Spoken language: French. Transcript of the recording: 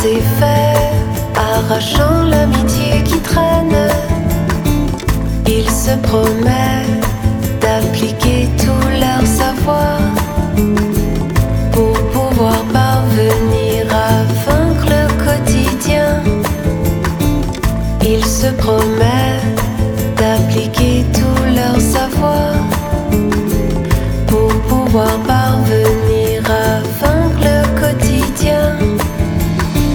c'est fait, arrachant l'amitié qui traîne. Il se promet